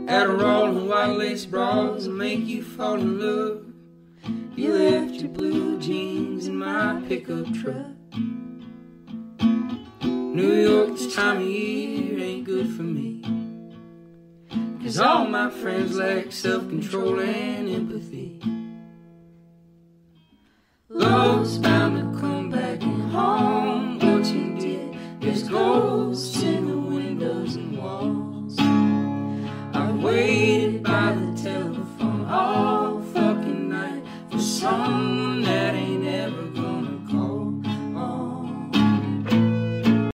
Adderall and white lace bras and make you fall in love. You left your blue jeans in my pickup truck. New York this time of year ain't good for me, 'cause all my friends lack self-control and empathy. Love's bound to come back home. What you did is ghost